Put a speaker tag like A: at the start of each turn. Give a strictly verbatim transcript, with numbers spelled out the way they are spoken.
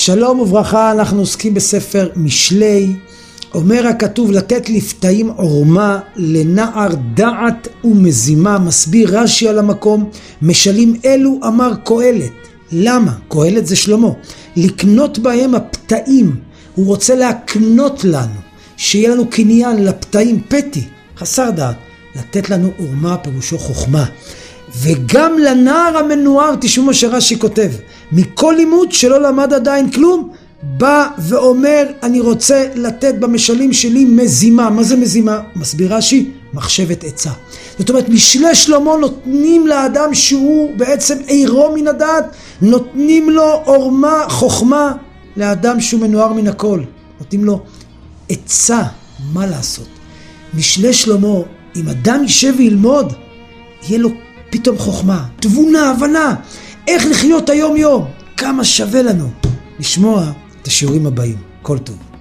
A: שלום וברכה, אנחנו עוסקים בספר משלי. אומר הכתוב לתת לפתאים עורמה לנער דעת ומזימה. מסביר רש"י על המקום, משלים אלו אמר קהלת. למה? קהלת זה שלמה. לקנות בהם הפתאים, הוא רוצה להקנות לנו, שיהיה לנו קניין לפתאים, פתי, חסר דעת. לתת לנו עורמה פירושו חוכמה. וגם לנער המנוער, תשמעו מה שרש"י כותב, מכל לימוד שלא למד עדיין כלום, בא ואומר אני רוצה לתת במשלים שלי מזימה. מה זה מזימה? מסביר רש"י, מחשבת עצה. זאת אומרת, משלי שלמה נותנים לאדם שהוא בעצם עירו מן הדעת, נותנים לו עורמה, חוכמה, לאדם שהוא מנוער מן הכל, נותנים לו עצה מה לעשות. משלי שלמה, אם אדם יישב וילמוד, יהיה לו פתאום חוכמה, תבונה, הבנה, איך לחיות היום יום. כמה שווה לנו לשמוע את השיעורים הבאים. כל טוב.